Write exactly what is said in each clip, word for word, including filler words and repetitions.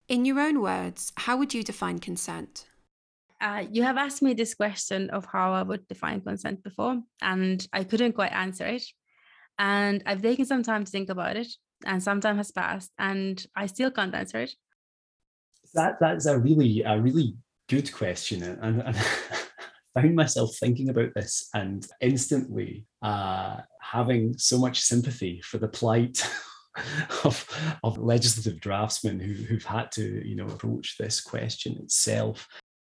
In your own words, how would you define consent? Uh, you have asked me this question of how I would define consent before, and I couldn't quite answer it. And I've taken some time to think about it, and some time has passed, and I still can't answer it. That that's a really a really good question, and, and I found myself thinking about this and instantly uh, having so much sympathy for the plight of, of legislative draftsmen who, who've had to, you know, approach this question itself.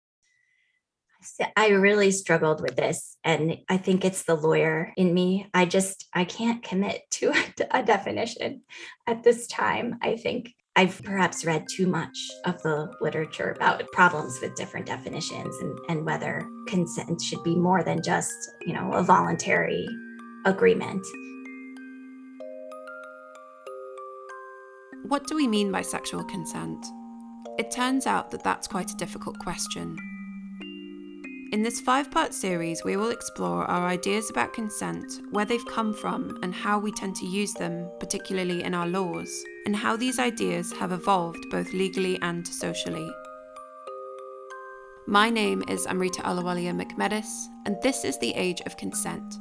I really struggled with this, and I think it's the lawyer in me. I just I can't commit to a, a definition at this time. I think I've perhaps read too much of the literature about problems with different definitions and, and whether consent should be more than just, you know, a voluntary agreement. What do we mean by sexual consent? It turns out that that's quite a difficult question. In this five-part series, we will explore our ideas about consent, where they've come from, and how we tend to use them, particularly in our laws, and how these ideas have evolved both legally and socially. My name is Amrita Alawalia McMedis, and this is The Age of Consent.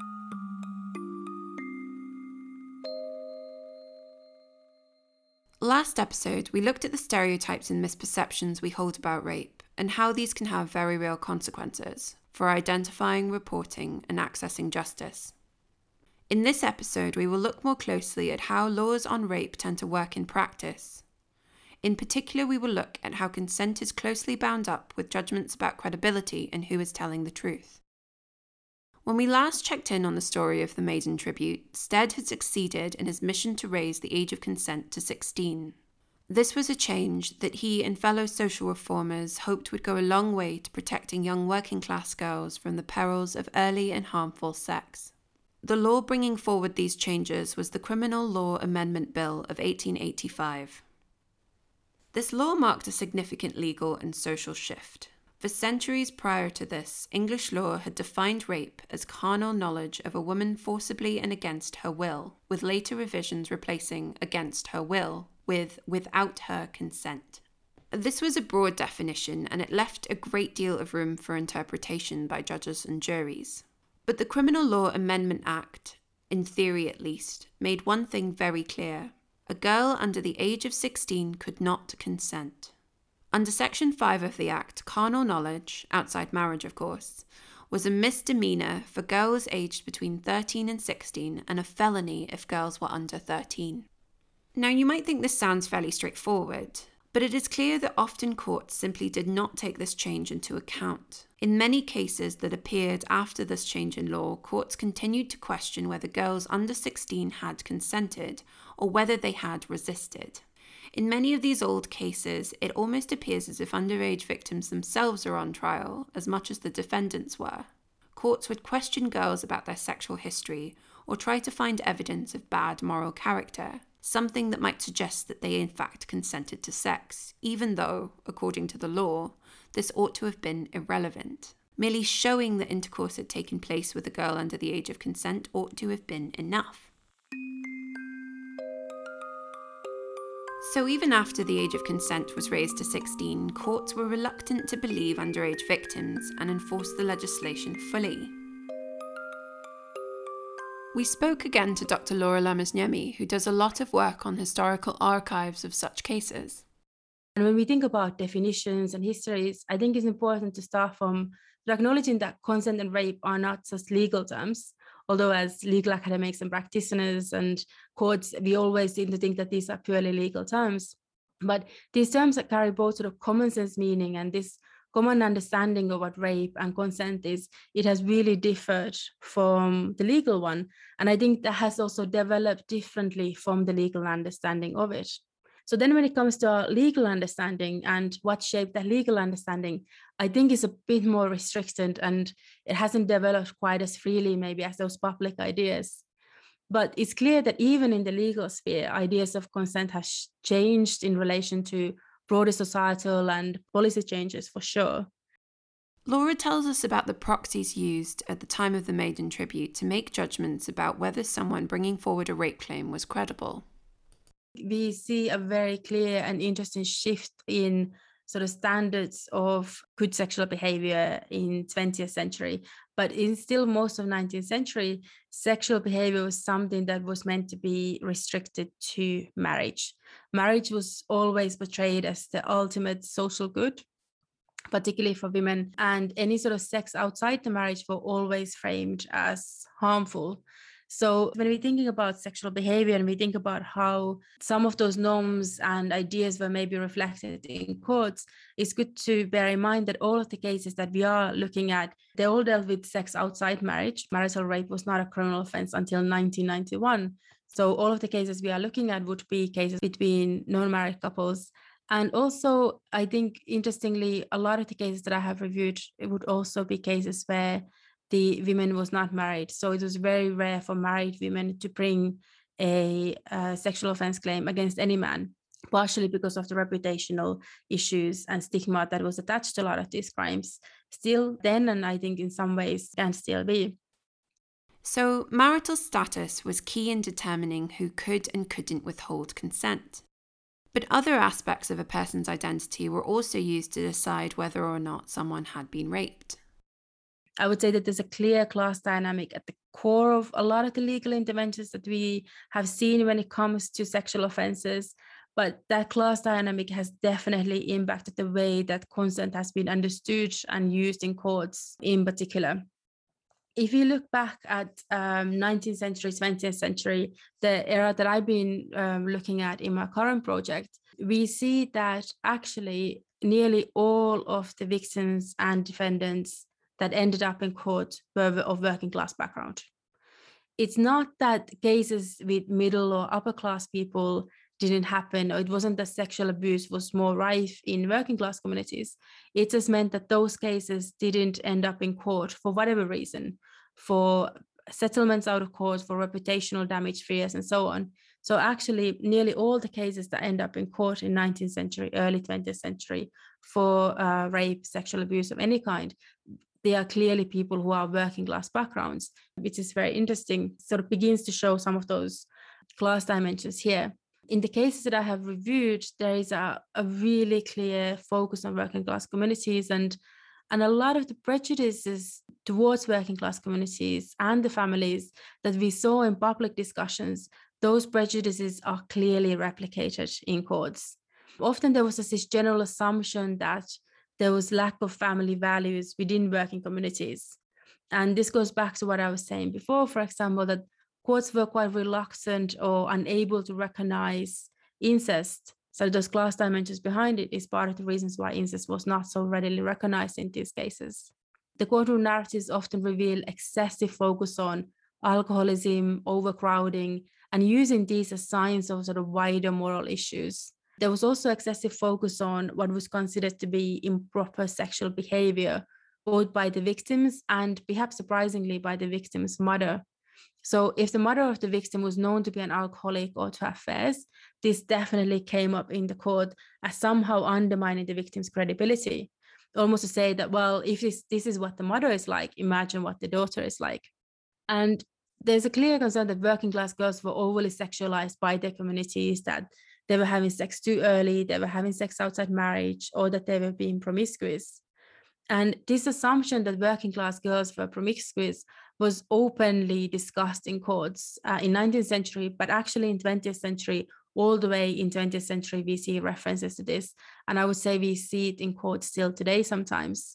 Last episode, we looked at the stereotypes and misperceptions we hold about rape, and how these can have very real consequences for identifying, reporting, and accessing justice. In this episode, we will look more closely at how laws on rape tend to work in practice. In particular, we will look at how consent is closely bound up with judgments about credibility and who is telling the truth. When we last checked in on the story of the maiden tribute, Stead had succeeded in his mission to raise the age of consent to sixteen. This was a change that he and fellow social reformers hoped would go a long way to protecting young working-class girls from the perils of early and harmful sex. The law bringing forward these changes was the Criminal Law Amendment Bill of eighteen eighty-five. This law marked a significant legal and social shift. For centuries prior to this, English law had defined rape as carnal knowledge of a woman forcibly and against her will, with later revisions replacing against her will with without her consent. This was a broad definition, and it left a great deal of room for interpretation by judges and juries. But the Criminal Law Amendment Act, in theory at least, made one thing very clear. A girl under the age of sixteen could not consent. Under Section five of the Act, carnal knowledge, outside marriage of course, was a misdemeanour for girls aged between thirteen and sixteen, and a felony if girls were under thirteen. Now, you might think this sounds fairly straightforward, but it is clear that often courts simply did not take this change into account. In many cases that appeared after this change in law, courts continued to question whether girls under sixteen had consented or whether they had resisted. In many of these old cases, it almost appears as if underage victims themselves are on trial, as much as the defendants were. Courts would question girls about their sexual history or try to find evidence of bad moral character, something that might suggest that they in fact consented to sex, even though, according to the law, this ought to have been irrelevant. Merely showing that intercourse had taken place with a girl under the age of consent ought to have been enough. So even after the age of consent was raised to sixteen, courts were reluctant to believe underage victims and enforce the legislation fully. We spoke again to Doctor Laura Lamasniemi, who does a lot of work on historical archives of such cases. And when we think about definitions and histories, I think it's important to start from acknowledging that consent and rape are not just legal terms, although as legal academics and practitioners and courts, we always seem to think that these are purely legal terms. But these terms that carry both sort of common sense meaning and this common understanding of what rape and consent is, it has really differed from the legal one. And I think that has also developed differently from the legal understanding of it. So then when it comes to our legal understanding and what shaped that legal understanding, I think is a bit more restricted and it hasn't developed quite as freely maybe as those public ideas. But it's clear that even in the legal sphere, ideas of consent have changed in relation to broader societal and policy changes for sure. Laura tells us about the proxies used at the time of the maiden tribute to make judgments about whether someone bringing forward a rape claim was credible. We see a very clear and interesting shift in sort of standards of good sexual behavior in twentieth century. But in still most of nineteenth century, sexual behavior was something that was meant to be restricted to marriage. Marriage was always portrayed as the ultimate social good, particularly for women, and any sort of sex outside the marriage were always framed as harmful. So when we're thinking about sexual behavior and we think about how some of those norms and ideas were maybe reflected in courts, it's good to bear in mind that all of the cases that we are looking at, they all dealt with sex outside marriage. Marital rape was not a criminal offense until nineteen ninety-one. So all of the cases we are looking at would be cases between non-married couples. And also, I think, interestingly, a lot of the cases that I have reviewed, it would also be cases where the women was not married. So it was very rare for married women to bring a, a sexual offense claim against any man, partially because of the reputational issues and stigma that was attached to a lot of these crimes. Still then, and I think in some ways can still be. So marital status was key in determining who could and couldn't withhold consent. But other aspects of a person's identity were also used to decide whether or not someone had been raped. I would say that there's a clear class dynamic at the core of a lot of the legal interventions that we have seen when it comes to sexual offenses. But that class dynamic has definitely impacted the way that consent has been understood and used in courts in particular. If you look back at um, nineteenth century, twentieth century, the era that I've been um, looking at in my current project, we see that actually nearly all of the victims and defendants that ended up in court were of working class background. It's not that cases with middle or upper class people didn't happen, or it wasn't that sexual abuse was more rife in working class communities. It just meant that those cases didn't end up in court for whatever reason, for settlements out of court, for reputational damage fears, and so on. So actually, nearly all the cases that end up in court in nineteenth century, early twentieth century for uh, rape, sexual abuse of any kind, they are clearly people who are working class backgrounds, which is very interesting, sort of begins to show some of those class dimensions here. In the cases that I have reviewed, there is a, a really clear focus on working class communities, and, and a lot of the prejudices towards working class communities and the families that we saw in public discussions, those prejudices are clearly replicated in courts. Often there was this general assumption that there was lack of family values within working communities. And this goes back to what I was saying before, for example, that courts were quite reluctant or unable to recognize incest. So those class dimensions behind it is part of the reasons why incest was not so readily recognized in these cases. The courtroom narratives often reveal excessive focus on alcoholism, overcrowding, and using these as signs of sort of wider moral issues. There was also excessive focus on what was considered to be improper sexual behavior, both by the victims and perhaps surprisingly by the victim's mother. So if the mother of the victim was known to be an alcoholic or to have affairs, this definitely came up in the court as somehow undermining the victim's credibility. Almost to say that, well, if this, this is what the mother is like, imagine what the daughter is like. And there's a clear concern that working class girls were overly sexualized by their communities, that they were having sex too early, they were having sex outside marriage, or that they were being promiscuous. And this assumption that working class girls were promiscuous was openly discussed in courts uh, in nineteenth century, but actually in twentieth century, all the way in twentieth century, we see references to this. And I would say we see it in courts still today sometimes.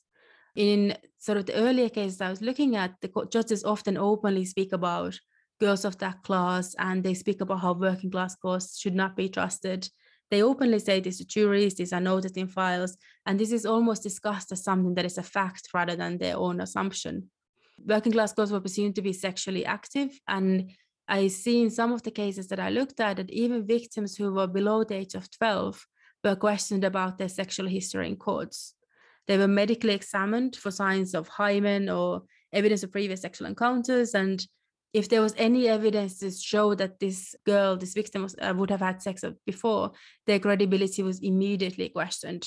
In sort of the earlier cases I was looking at, the court judges often openly speak about girls of that class, and they speak about how working class girls should not be trusted. They openly say this to juries, these are noted in files, and this is almost discussed as something that is a fact rather than their own assumption. Working class girls were presumed to be sexually active, and I see in some of the cases that I looked at that even victims who were below the age of twelve were questioned about their sexual history in courts. They were medically examined for signs of hymen or evidence of previous sexual encounters, and if there was any evidence to show that this girl, this victim was, uh, would have had sex before, their credibility was immediately questioned.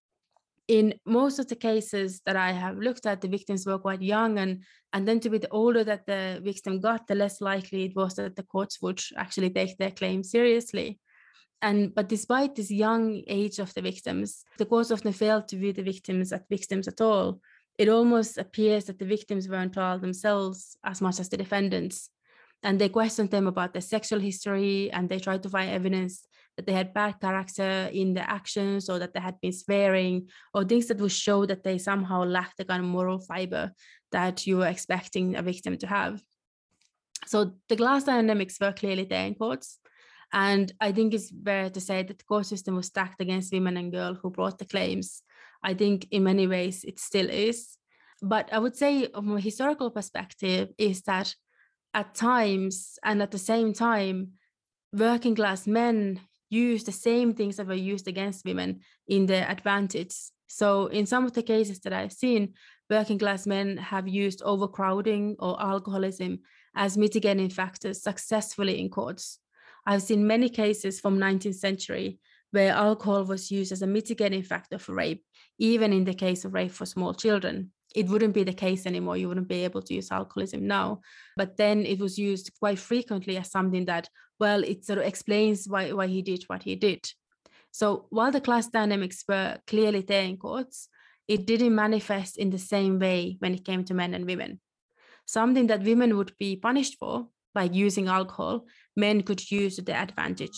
In most of the cases that I have looked at, the victims were quite young, and, and then to be the older that the victim got, the less likely it was that the courts would actually take their claim seriously. And but despite this young age of the victims, the courts often failed to view the victims as victims at all. It almost appears that the victims were on trial themselves as much as the defendants. And they questioned them about their sexual history, and they tried to find evidence that they had bad character in their actions, or that they had been swearing, or things that would show that they somehow lacked the kind of moral fiber that you were expecting a victim to have. So the class dynamics were clearly there in courts. And I think it's fair to say that the court system was stacked against women and girls who brought the claims. I think in many ways it still is. But I would say from a historical perspective is that at times and at the same time, working class men use the same things that were used against women in their advantage. So in some of the cases that I've seen, working class men have used overcrowding or alcoholism as mitigating factors successfully in courts. I've seen many cases from nineteenth century where alcohol was used as a mitigating factor for rape, even in the case of rape for small children. It wouldn't be the case anymore. You wouldn't be able to use alcoholism now. But then it was used quite frequently as something that, well, it sort of explains why, why he did what he did. So while the class dynamics were clearly there in courts, it didn't manifest in the same way when it came to men and women. Something that women would be punished for, like using alcohol, men could use to their advantage.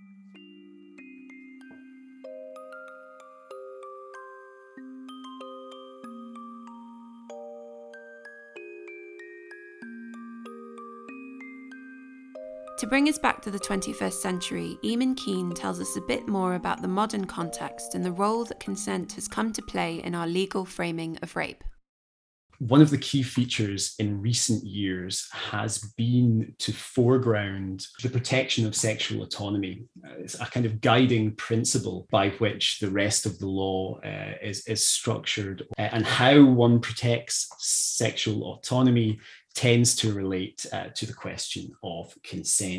To bring us back to the twenty-first century, Eamon Keane tells us a bit more about the modern context and the role that consent has come to play in our legal framing of rape. One of the key features in recent years has been to foreground the protection of sexual autonomy. It's a kind of guiding principle by which the rest of the law uh, is, is structured, uh, and how one protects sexual autonomy tends to relate uh, to the question of consent.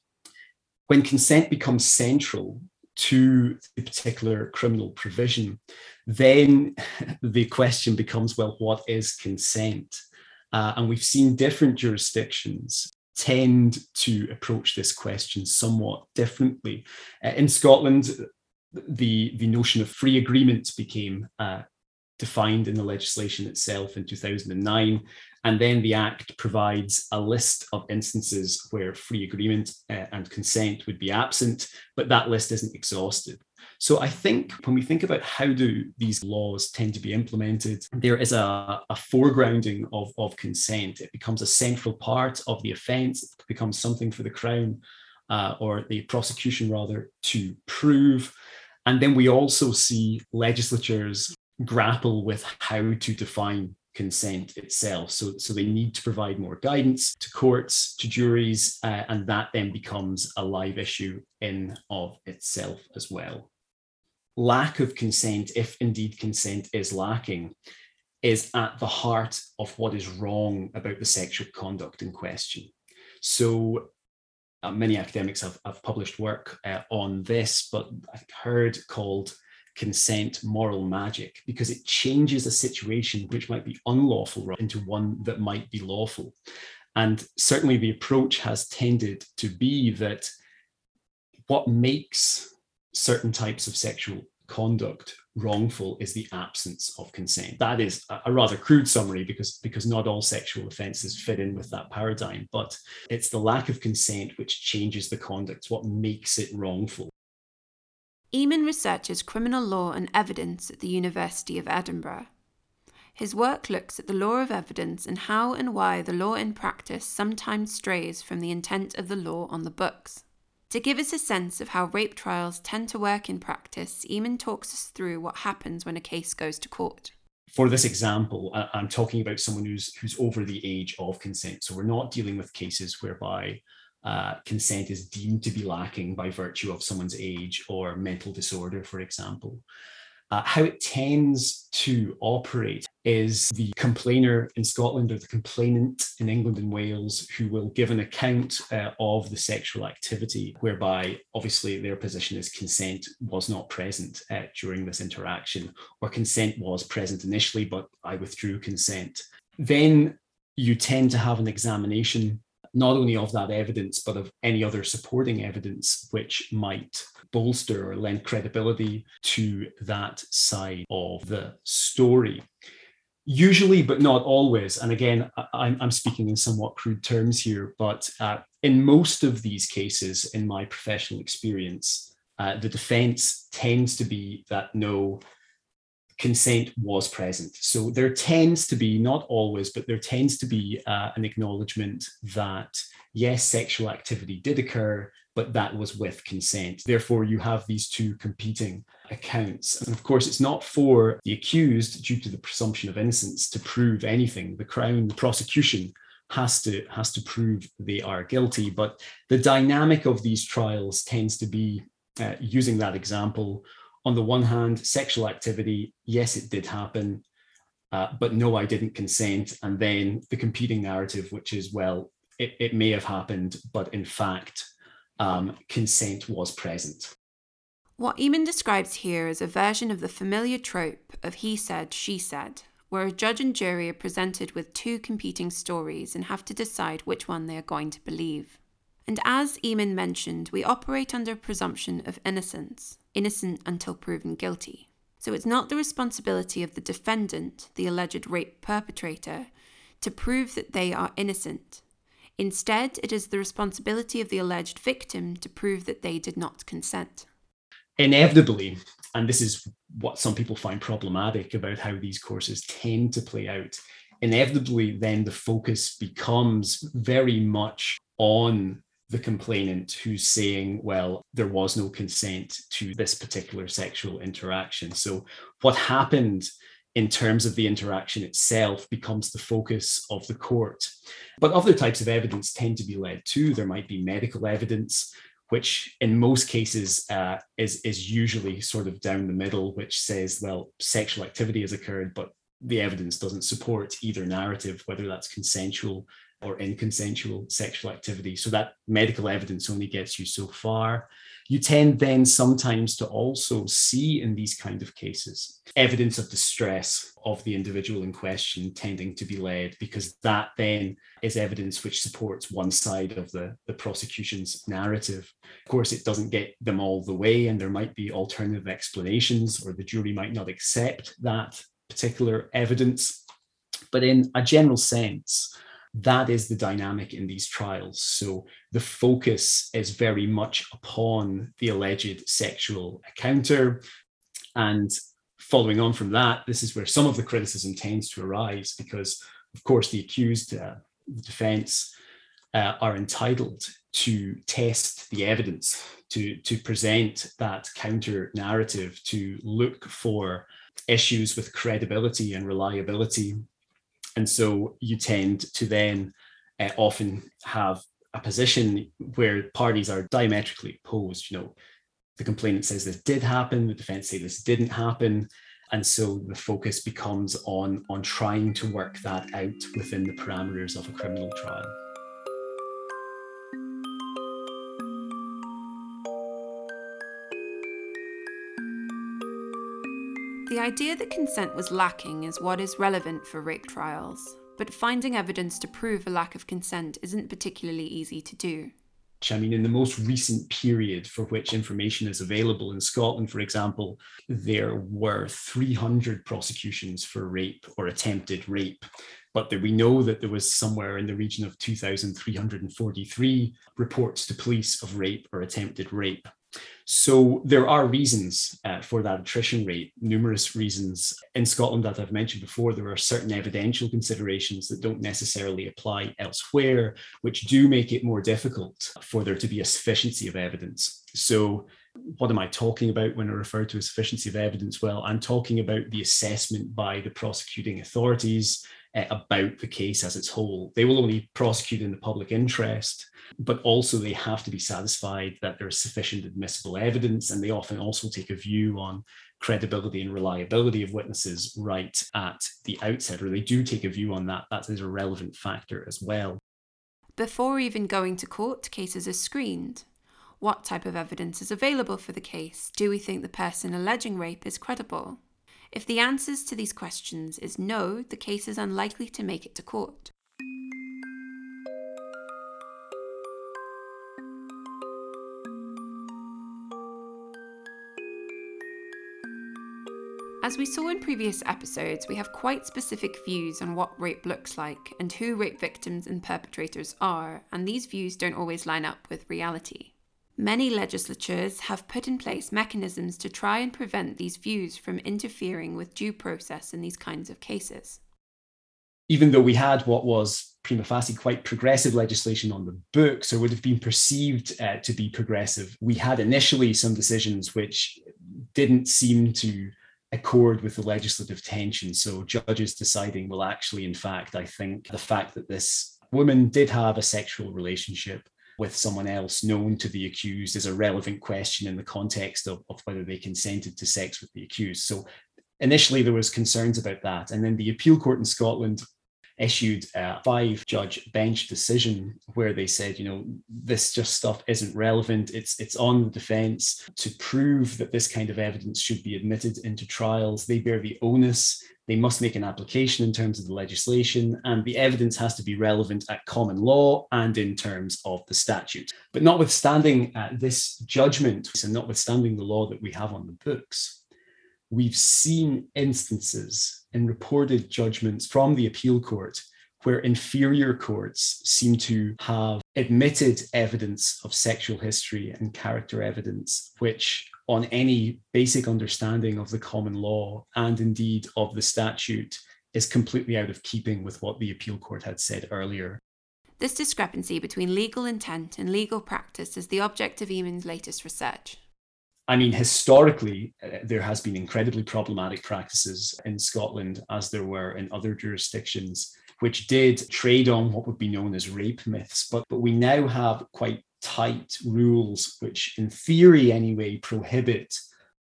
When consent becomes central to the particular criminal provision, then the question becomes, well, what is consent? Uh, and we've seen different jurisdictions tend to approach this question somewhat differently. Uh, in Scotland, the, the notion of free agreement became uh, defined in the legislation itself in two thousand nine. And then the Act provides a list of instances where free agreement uh, and consent would be absent, but that list isn't exhausted. So I think when we think about how do these laws tend to be implemented, there is a, a foregrounding of, of consent. It becomes a central part of the offence. It becomes something for the Crown uh, or the prosecution rather to prove. And then we also see legislatures grapple with how to define consent itself. So, so they need to provide more guidance to courts, to juries, uh, and that then becomes a live issue in of itself as well. Lack of consent, if indeed consent is lacking, is at the heart of what is wrong about the sexual conduct in question. So uh, many academics have, have published work uh, on this, but I've heard called consent moral magic, because it changes a situation which might be unlawful into one that might be lawful. And certainly the approach has tended to be that what makes certain types of sexual conduct wrongful is the absence of consent. That is a rather crude summary because, because not all sexual offences fit in with that paradigm, but it's the lack of consent which changes the conduct, what makes it wrongful. Eamon researches criminal law and evidence at the University of Edinburgh. His work looks at the law of evidence and how and why the law in practice sometimes strays from the intent of the law on the books. To give us a sense of how rape trials tend to work in practice, Eamon talks us through what happens when a case goes to court. For this example, I'm talking about someone who's, who's over the age of consent. So we're not dealing with cases whereby Uh, consent is deemed to be lacking by virtue of someone's age or mental disorder, for example. Uh, how it tends to operate is the complainer in Scotland or the complainant in England and Wales who will give an account uh, of the sexual activity, whereby obviously their position is consent was not present uh, during this interaction, or consent was present initially, but I withdrew consent. Then you tend to have an examination not only of that evidence, but of any other supporting evidence which might bolster or lend credibility to that side of the story. Usually, but not always, and again, I, I'm speaking in somewhat crude terms here, but uh, in most of these cases, in my professional experience, uh, the defense tends to be that no, consent was present. So there tends to be, not always, but there tends to be uh, an acknowledgement that yes, sexual activity did occur, but that was with consent. Therefore, you have these two competing accounts. And of course, it's not for the accused, due to the presumption of innocence, to prove anything. The Crown, the prosecution, has to, has to prove they are guilty. But the dynamic of these trials tends to be, uh, using that example, on the one hand, sexual activity, yes, it did happen, uh, but no, I didn't consent. And then the competing narrative, which is, well, it, it may have happened, but in fact, um, consent was present. What Eamon describes here is a version of the familiar trope of he said, she said, where a judge and jury are presented with two competing stories and have to decide which one they are going to believe. And as Eamon mentioned, we operate under a presumption of innocence, innocent until proven guilty. So it's not the responsibility of the defendant, the alleged rape perpetrator, to prove that they are innocent. Instead, it is the responsibility of the alleged victim to prove that they did not consent. Inevitably, and this is what some people find problematic about how these courses tend to play out, inevitably then the focus becomes very much on the complainant who's saying, well, there was no consent to this particular sexual interaction. So what happened in terms of the interaction itself becomes the focus of the court. But other types of evidence tend to be led too. There might be medical evidence, which in most cases uh, is, is usually sort of down the middle, which says, well, sexual activity has occurred, but the evidence doesn't support either narrative, whether that's consensual or inconsensual sexual activity. So that medical evidence only gets you so far. You tend then sometimes to also see in these kind of cases evidence of distress of the individual in question tending to be led, because that then is evidence which supports one side of the, the prosecution's narrative. Of course, it doesn't get them all the way, and there might be alternative explanations, or the jury might not accept that particular evidence. But in a general sense, that is the dynamic in these trials. So the focus is very much upon the alleged sexual encounter. And following on from that, this is where some of the criticism tends to arise, because, of course, the accused, uh, the defense, uh, are entitled to test the evidence, to, to present that counter narrative, to look for issues with credibility and reliability. And so you tend to then uh, often have a position where parties are diametrically opposed. You know, the complainant says this did happen, the defense say this didn't happen. And so the focus becomes on, on trying to work that out within the parameters of a criminal trial. The idea that consent was lacking is what is relevant for rape trials, but finding evidence to prove a lack of consent isn't particularly easy to do. I mean, in the most recent period for which information is available in Scotland, for example, there were three hundred prosecutions for rape or attempted rape. But there, we know that there was somewhere in the region of two thousand three hundred forty-three reports to police of rape or attempted rape. So there are reasons uh, for that attrition rate, numerous reasons. In Scotland, as I've mentioned before, there are certain evidential considerations that don't necessarily apply elsewhere, which do make it more difficult for there to be a sufficiency of evidence. So what am I talking about when I refer to a sufficiency of evidence? Well, I'm talking about the assessment by the prosecuting authorities uh, about the case as its whole. They will only prosecute in the public interest, but also they have to be satisfied that there is sufficient admissible evidence, and they often also take a view on credibility and reliability of witnesses right at the outset, or they do take a view on that. That is a relevant factor as well. Before even going to court, cases are screened. What type of evidence is available for the case? Do we think the person alleging rape is credible? If the answers to these questions is no, the case is unlikely to make it to court. As we saw in previous episodes, we have quite specific views on what rape looks like and who rape victims and perpetrators are, and these views don't always line up with reality. Many legislatures have put in place mechanisms to try and prevent these views from interfering with due process in these kinds of cases. Even though we had what was prima facie quite progressive legislation on the books, or would have been perceived uh, to be progressive, we had initially some decisions which didn't seem to accord with the legislative tension. So judges deciding, well, actually, in fact, I think the fact that this woman did have a sexual relationship with someone else known to the accused is a relevant question in the context of, of whether they consented to sex with the accused. So initially there was concerns about that. And then the appeal court in Scotland issued a five-judge bench decision where they said, you know, this just stuff isn't relevant. It's it's on the defence to prove that this kind of evidence should be admitted into trials. They bear the onus. They must make an application in terms of the legislation, and the evidence has to be relevant at common law and in terms of the statute. But notwithstanding uh, this judgment, and notwithstanding the law that we have on the books, we've seen instances in reported judgments from the appeal court where inferior courts seem to have admitted evidence of sexual history and character evidence, which on any basic understanding of the common law and indeed of the statute is completely out of keeping with what the appeal court had said earlier. This discrepancy between legal intent and legal practice is the object of Eamon's latest research. I mean, historically, uh, there has been incredibly problematic practices in Scotland, as there were in other jurisdictions, which did trade on what would be known as rape myths. But, but we now have quite tight rules, which in theory anyway, prohibit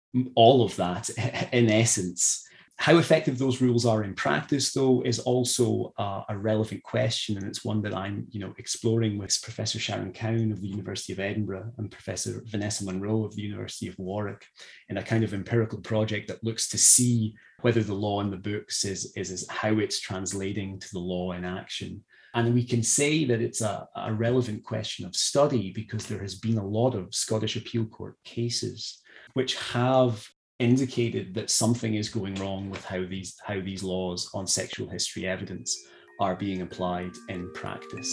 all of that in essence. How effective those rules are in practice, though, is also uh, a relevant question, and it's one that I'm, you know, exploring with Professor Sharon Cowan of the University of Edinburgh and Professor Vanessa Munro of the University of Warwick in a kind of empirical project that looks to see whether the law in the books is, is, is how it's translating to the law in action. And we can say that it's a, a relevant question of study because there has been a lot of Scottish appeal court cases which have indicated that something is going wrong with how these how these laws on sexual history evidence are being applied in practice.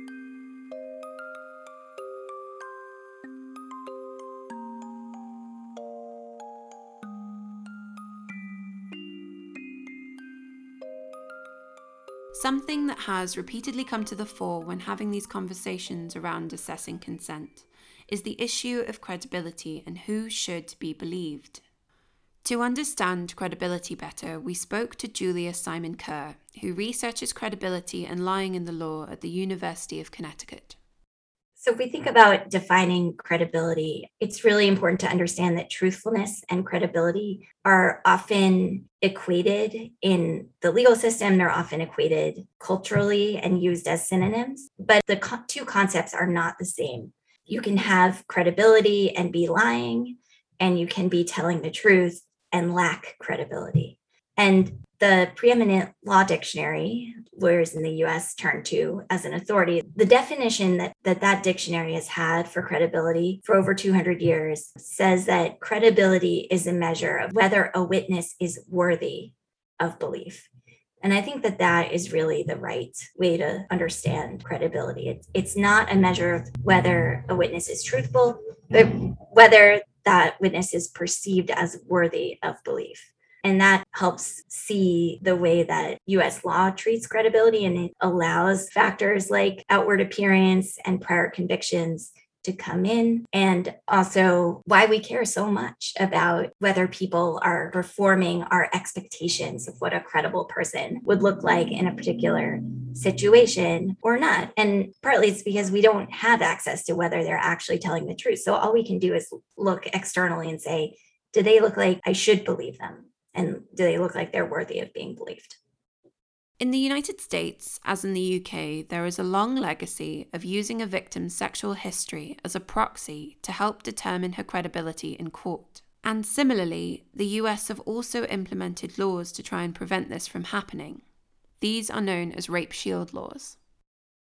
Something that has repeatedly come to the fore when having these conversations around assessing consent is the issue of credibility and who should be believed. To understand credibility better, we spoke to Julia Simon Kerr, who researches credibility and lying in the law at the University of Connecticut. So if we think about defining credibility, it's really important to understand that truthfulness and credibility are often equated in the legal system. They're often equated culturally and used as synonyms, but the co- two concepts are not the same. You can have credibility and be lying, and you can be telling the truth and lack credibility. And the preeminent law dictionary, lawyers in the U S turn to as an authority, the definition that, that that dictionary has had for credibility for over two hundred years says that credibility is a measure of whether a witness is worthy of belief. And I think that that is really the right way to understand credibility. It's, it's not a measure of whether a witness is truthful, but whether that witness is perceived as worthy of belief. And that helps see the way that U S law treats credibility, and it allows factors like outward appearance and prior convictions to come in, and also why we care so much about whether people are performing our expectations of what a credible person would look like in a particular situation or not. And partly it's because we don't have access to whether they're actually telling the truth. So all we can do is look externally and say, do they look like I should believe them? And do they look like they're worthy of being believed? In the United States, as in the U K, there is a long legacy of using a victim's sexual history as a proxy to help determine her credibility in court. And similarly, the U S have also implemented laws to try and prevent this from happening. These are known as rape shield laws.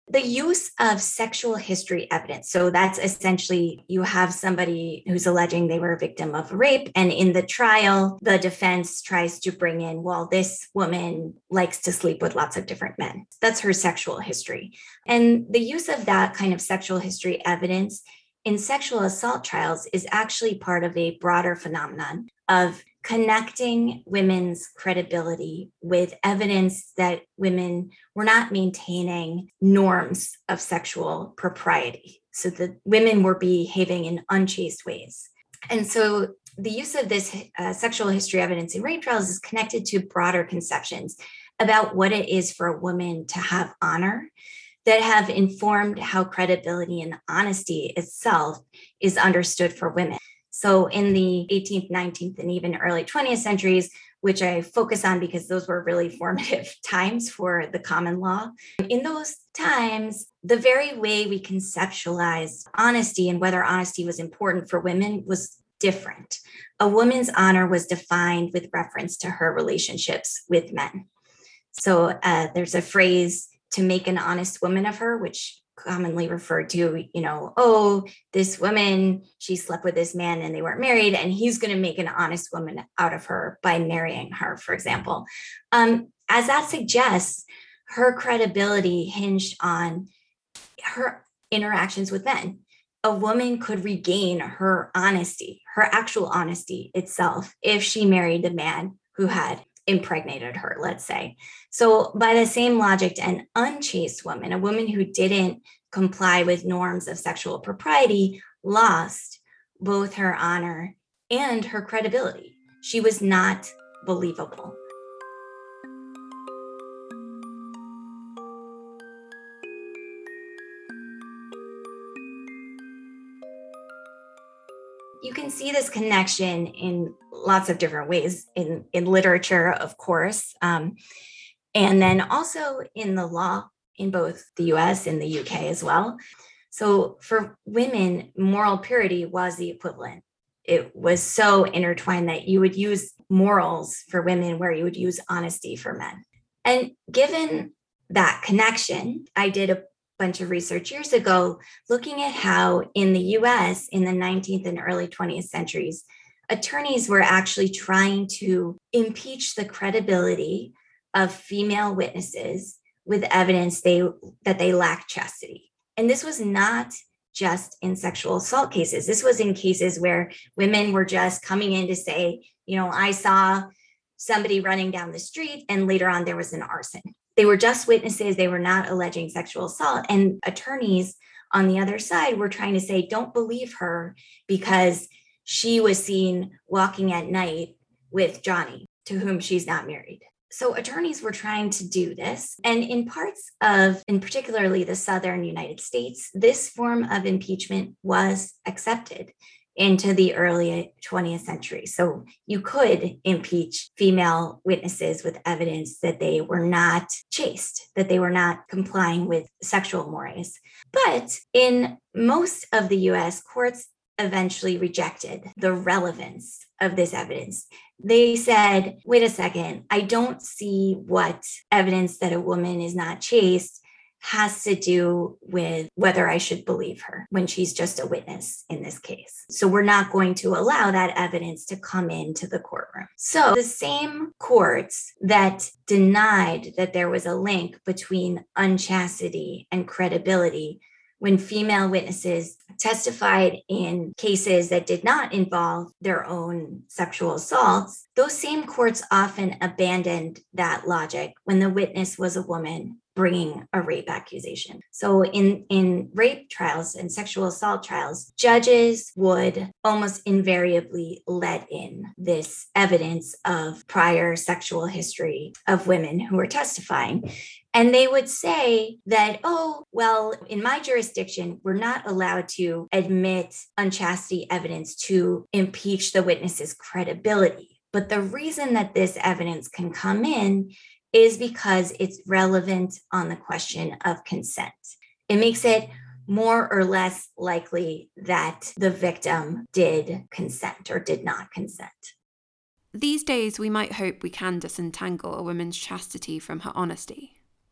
The use of sexual history evidence. So that's essentially you have somebody who's alleging they were a victim of rape. And in the trial, the defense tries to bring in, well, this woman likes to sleep with lots of different men. That's her sexual history. And the use of that kind of sexual history evidence in sexual assault trials is actually part of a broader phenomenon of connecting women's credibility with evidence that women were not maintaining norms of sexual propriety. So that women were behaving in unchaste ways. And so the use of this uh, sexual history evidence in rape trials is connected to broader conceptions about what it is for a woman to have honor that have informed how credibility and honesty itself is understood for women. So in the eighteenth, nineteenth, and even early twentieth centuries, which I focus on because those were really formative times for the common law, in those times, the very way we conceptualized honesty and whether honesty was important for women was different. A woman's honor was defined with reference to her relationships with men. So uh, there's a phrase, to make an honest woman of her, which commonly referred to, you know, oh, this woman, she slept with this man and they weren't married, and he's going to make an honest woman out of her by marrying her, for example. Um, as that suggests, her credibility hinged on her interactions with men. A woman could regain her honesty, her actual honesty itself, if she married a man who had impregnated her, let's say. So by the same logic, an unchaste woman, a woman who didn't comply with norms of sexual propriety, lost both her honor and her credibility. She was not believable. You can see this connection in lots of different ways in, in literature, of course, um, and then also in the law in both the U S and the U K as well. So for women, moral purity was the equivalent. It was so intertwined that you would use morals for women where you would use honesty for men. And given that connection, I did a bunch of research years ago looking at how in the U S in the nineteenth and early twentieth centuries, attorneys were actually trying to impeach the credibility of female witnesses with evidence they that they lacked chastity. And this was not just in sexual assault cases. This was in cases where women were just coming in to say, you know, I saw somebody running down the street and later on there was an arson. They were just witnesses. They were not alleging sexual assault. And attorneys on the other side were trying to say, don't believe her because she was seen walking at night with Johnny, to whom she's not married. So attorneys were trying to do this. And in parts of, in particularly the Southern United States, this form of impeachment was accepted into the early twentieth century. So you could impeach female witnesses with evidence that they were not chaste, that they were not complying with sexual mores. But in most of the U S, courts eventually rejected the relevance of this evidence. They said, wait a second, I don't see what evidence that a woman is not chaste has to do with whether I should believe her when she's just a witness in this case. So we're not going to allow that evidence to come into the courtroom. So the same courts that denied that there was a link between unchastity and credibility when female witnesses testified in cases that did not involve their own sexual assaults, those same courts often abandoned that logic when the witness was a woman bringing a rape accusation. So in, in rape trials and sexual assault trials, judges would almost invariably let in this evidence of prior sexual history of women who were testifying. And they would say that, oh, well, in my jurisdiction, we're not allowed to admit unchastity evidence to impeach the witness's credibility. But the reason that this evidence can come in is because it's relevant on the question of consent. It makes it more or less likely that the victim did consent or did not consent. These days, we might hope we can disentangle a woman's chastity from her honesty.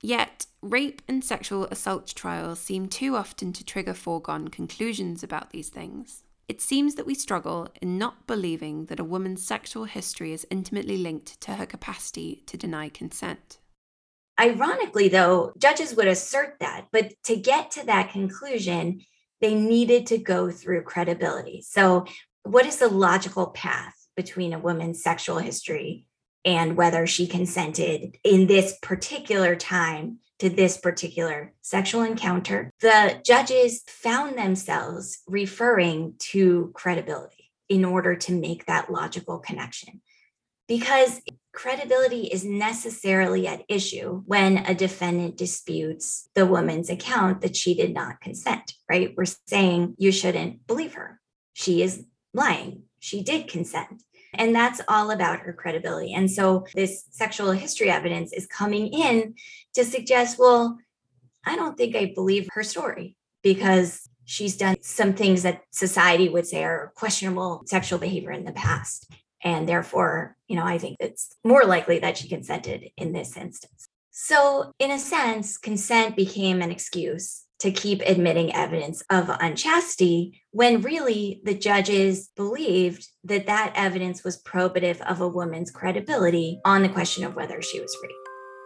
Yet, rape and sexual assault trials seem too often to trigger foregone conclusions about these things. It seems that we struggle in not believing that a woman's sexual history is intimately linked to her capacity to deny consent. Ironically, though, judges would assert that, but to get to that conclusion, they needed to go through credibility. So, what is the logical path between a woman's sexual history and whether she consented in this particular time to this particular sexual encounter? The judges found themselves referring to credibility in order to make that logical connection, because credibility is necessarily at issue when a defendant disputes the woman's account that she did not consent, right? We're saying you shouldn't believe her. She is lying. She did consent. And that's all about her credibility. And so this sexual history evidence is coming in to suggest, well, I don't think I believe her story because she's done some things that society would say are questionable sexual behavior in the past. And therefore, you know, I think it's more likely that she consented in this instance. So in a sense, consent became an excuse to keep admitting evidence of unchastity when really the judges believed that that evidence was probative of a woman's credibility on the question of whether she was raped.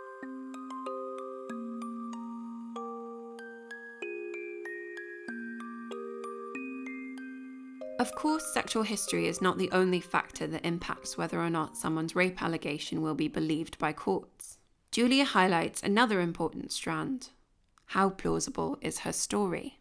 Of course, sexual history is not the only factor that impacts whether or not someone's rape allegation will be believed by courts. Julia highlights another important strand. How plausible is her story?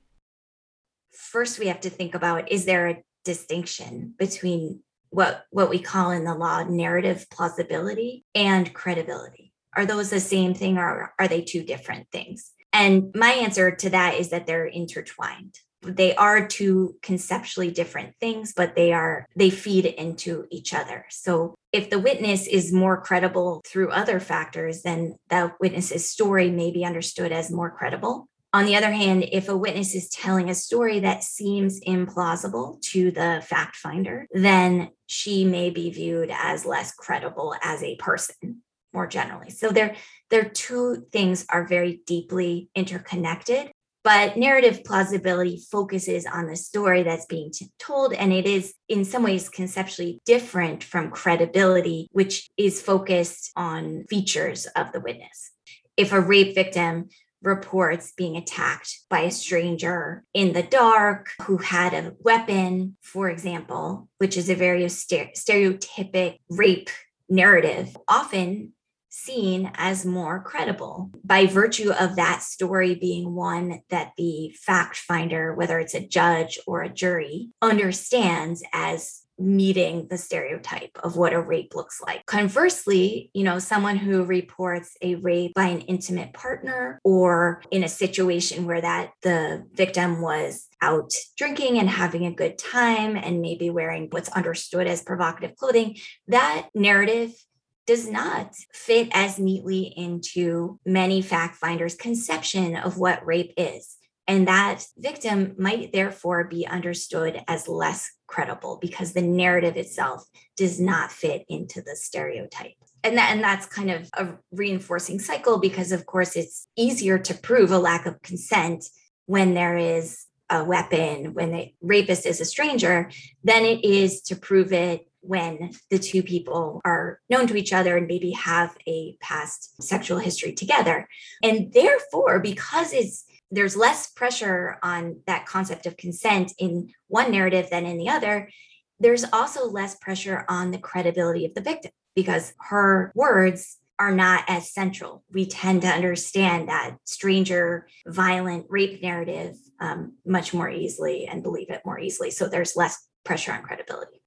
First, we have to think about, is there a distinction between what, what we call in the law narrative plausibility and credibility? Are those the same thing, or are they two different things? And my answer to that is that they're intertwined. They are two conceptually different things, but they are they feed into each other. So if the witness is more credible through other factors, then that witness's story may be understood as more credible. On the other hand, if a witness is telling a story that seems implausible to the fact finder, then she may be viewed as less credible as a person more generally. So there, there two things are very deeply interconnected. But narrative plausibility focuses on the story that's being t- told, and it is in some ways conceptually different from credibility, which is focused on features of the witness. If a rape victim reports being attacked by a stranger in the dark who had a weapon, for example, which is a very stere- stereotypic rape narrative, often seen as more credible by virtue of that story being one that the fact finder, whether it's a judge or a jury, understands as meeting the stereotype of what a rape looks like. Conversely, you know, someone who reports a rape by an intimate partner or in a situation where that the victim was out drinking and having a good time and maybe wearing what's understood as provocative clothing, that narrative does not fit as neatly into many fact finders' conception of what rape is. And that victim might therefore be understood as less credible because the narrative itself does not fit into the stereotype. And, that, and that's kind of a reinforcing cycle because, of course, it's easier to prove a lack of consent when there is a weapon, when the rapist is a stranger, than it is to prove it when the two people are known to each other and maybe have a past sexual history together. And therefore, because it's there's less pressure on that concept of consent in one narrative than in the other, there's also less pressure on the credibility of the victim because her words are not as central. We tend to understand that stranger, violent rape narrative um, much more easily and believe it more easily. So there's less pressure on credibility.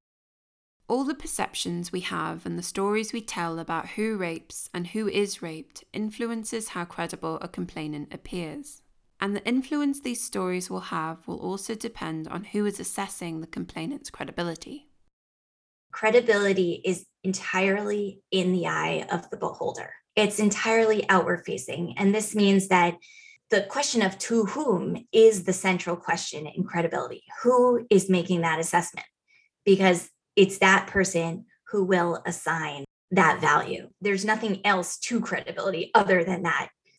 All the perceptions we have and the stories we tell about who rapes and who is raped influences how credible a complainant appears. And the influence these stories will have will also depend on who is assessing the complainant's credibility. Credibility is entirely in the eye of the beholder. It's entirely outward facing. And this means that the question of to whom is the central question in credibility. Who is making that assessment? Because it's that person who will assign that value. There's nothing else to credibility other than that.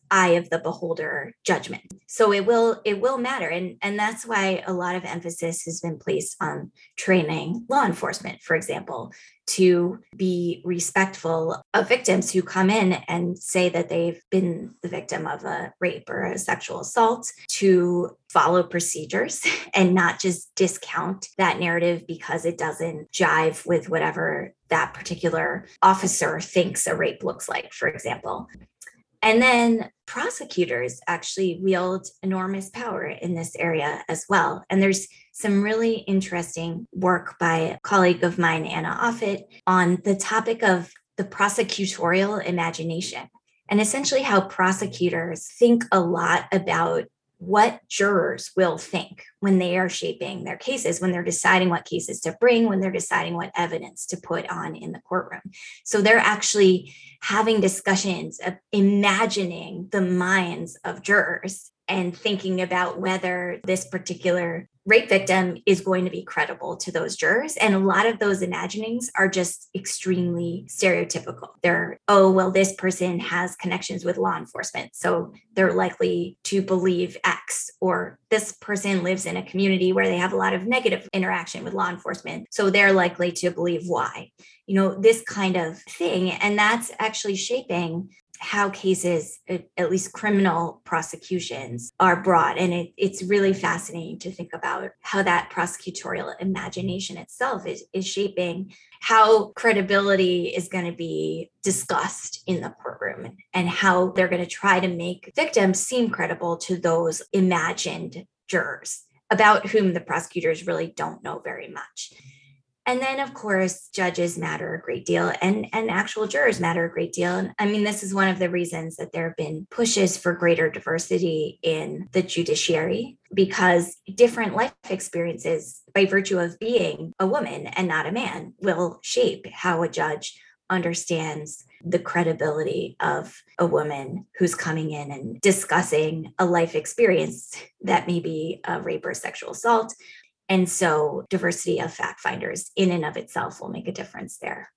eye of the beholder judgment. So it will it will matter. And, and that's why a lot of emphasis has been placed on training law enforcement, for example, to be respectful of victims who come in and say that they've been the victim of a rape or a sexual assault, to follow procedures and not just discount that narrative because it doesn't jive with whatever that particular officer thinks a rape looks like, for example. And then prosecutors actually wield enormous power in this area as well. And there's some really interesting work by a colleague of mine, Anna Offit, on the topic of the prosecutorial imagination, and essentially how prosecutors think a lot about what jurors will think when they are shaping their cases, when they're deciding what cases to bring, when they're deciding what evidence to put on in the courtroom. So they're actually having discussions of imagining the minds of jurors and thinking about whether this particular rape victim is going to be credible to those jurors. And a lot of those imaginings are just extremely stereotypical. They're, oh, well, this person has connections with law enforcement, so they're likely to believe X, or this person lives in a community where they have a lot of negative interaction with law enforcement, so they're likely to believe Y. You know, this kind of thing. And that's actually shaping how cases, at least criminal prosecutions, are brought. And it, it's really fascinating to think about how that prosecutorial imagination itself is, is shaping how credibility is going to be discussed in the courtroom, and how they're going to try to make victims seem credible to those imagined jurors about whom the prosecutors really don't know very much. And then, of course, judges matter a great deal, and, and actual jurors matter a great deal. And I mean, this is one of the reasons that there have been pushes for greater diversity in the judiciary, because different life experiences, by virtue of being a woman and not a man, will shape how a judge understands the credibility of a woman who's coming in and discussing a life experience that may be a rape or sexual assault. And so diversity of fact finders in and of itself will make a difference there.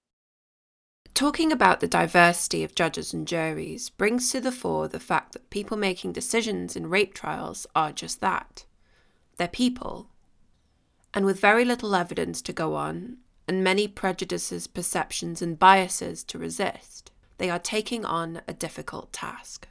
Talking about the diversity of judges and juries brings to the fore the fact that people making decisions in rape trials are just that. They're people. And with very little evidence to go on, and many prejudices, perceptions, and biases to resist, they are taking on a difficult task.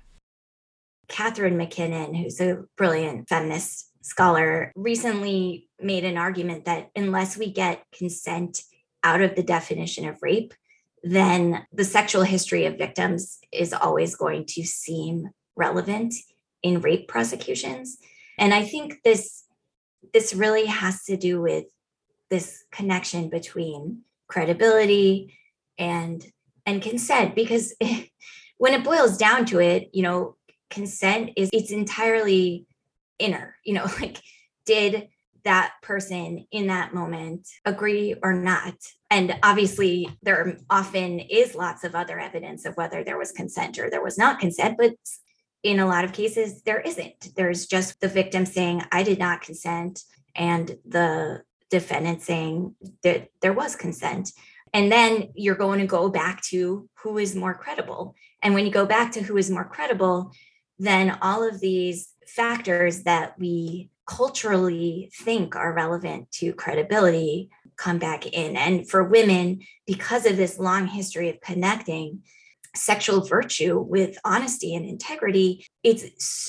Catherine McKinnon, who's a brilliant feminist scholar, recently made an argument that unless we get consent out of the definition of rape, then the sexual history of victims is always going to seem relevant in rape prosecutions. And I think this, this really has to do with this connection between credibility and, and consent, because when it boils down to it, you know, consent is, it's entirely inner, you know, like, did that person in that moment agree or not? And obviously there often is lots of other evidence of whether there was consent or there was not consent, but in a lot of cases there isn't. There's just the victim saying, I did not consent, and the defendant saying that there was consent. And then you're going to go back to who is more credible. And when you go back to who is more credible, then all of these factors that we culturally think are relevant to credibility come back in. And for women, because of this long history of connecting sexual virtue with honesty and integrity, it's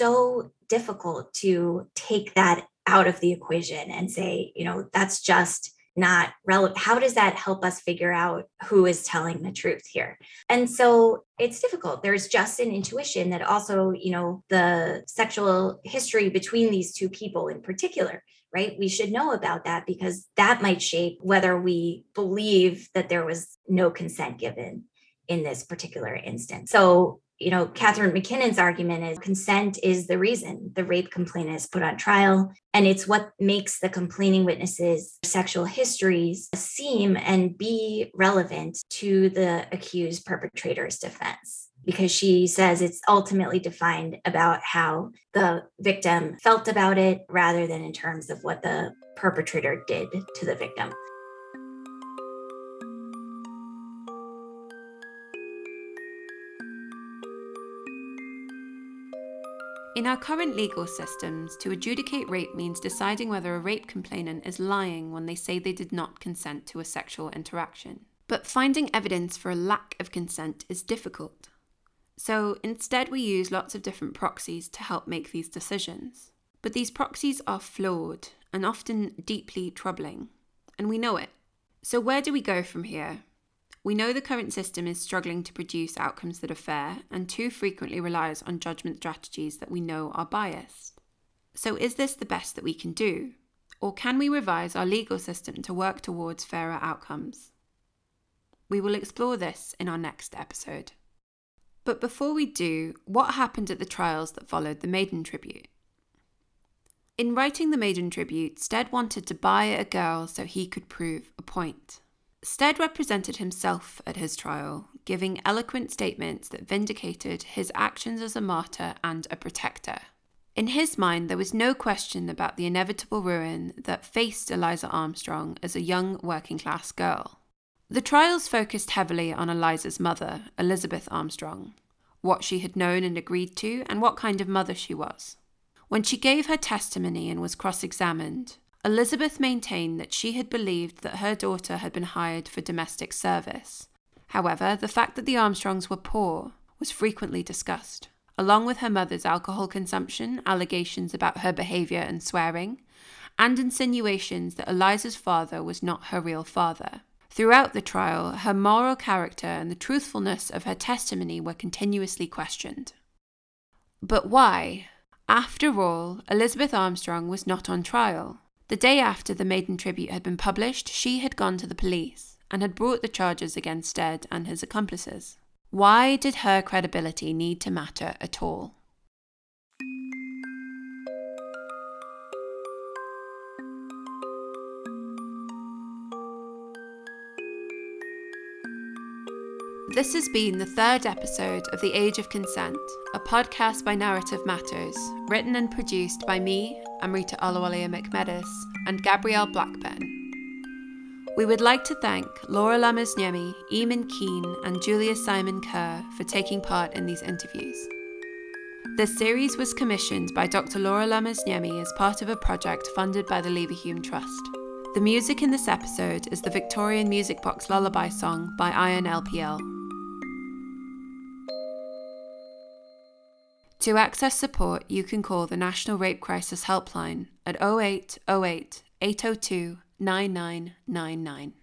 so difficult to take that out of the equation and say, you know, that's just not relevant. How does that help us figure out who is telling the truth here? And so it's difficult. There's just an intuition that also, you know, the sexual history between these two people in particular, right? We should know about that, because that might shape whether we believe that there was no consent given in this particular instance. So, you know, Catherine McKinnon's argument is consent is the reason the rape complainant is put on trial. And it's what makes the complaining witnesses' sexual histories seem and be relevant to the accused perpetrator's defense, because she says it's ultimately defined about how the victim felt about it rather than in terms of what the perpetrator did to the victim. In our current legal systems, to adjudicate rape means deciding whether a rape complainant is lying when they say they did not consent to a sexual interaction. But finding evidence for a lack of consent is difficult. So instead we use lots of different proxies to help make these decisions. But these proxies are flawed and often deeply troubling, and we know it. So where do we go from here? We know the current system is struggling to produce outcomes that are fair and too frequently relies on judgment strategies that we know are biased. So is this the best that we can do? Or can we revise our legal system to work towards fairer outcomes? We will explore this in our next episode. But before we do, what happened at the trials that followed the Maiden Tribute? In writing the Maiden Tribute, Stead wanted to buy a girl so he could prove a point. Stead represented himself at his trial, giving eloquent statements that vindicated his actions as a martyr and a protector. In his mind, there was no question about the inevitable ruin that faced Eliza Armstrong as a young working-class girl. The trials focused heavily on Eliza's mother, Elizabeth Armstrong, what she had known and agreed to, and what kind of mother she was. When she gave her testimony and was cross-examined, Elizabeth maintained that she had believed that her daughter had been hired for domestic service. However, the fact that the Armstrongs were poor was frequently discussed, along with her mother's alcohol consumption, allegations about her behaviour and swearing, and insinuations that Eliza's father was not her real father. Throughout the trial, her moral character and the truthfulness of her testimony were continuously questioned. But why? After all, Elizabeth Armstrong was not on trial. The day after the Maiden Tribute had been published, she had gone to the police and had brought the charges against Stead and his accomplices. Why did her credibility need to matter at all? This has been the third episode of The Age of Consent, a podcast by Narrative Matters, written and produced by me, Amrita Olawale McMedis, and Gabrielle Blackburn. We would like to thank Laura Lamas-Nyemi, Eamon Keane, and Julia Simon Kerr for taking part in these interviews. This series was commissioned by Doctor Laura Lamas-Nyemi as part of a project funded by the Leverhulme Trust. The music in this episode is the Victorian Music Box Lullaby song by Iron L P L. To access support, you can call the National Rape Crisis Helpline at oh eight oh eight, eight oh two, nine nine nine nine.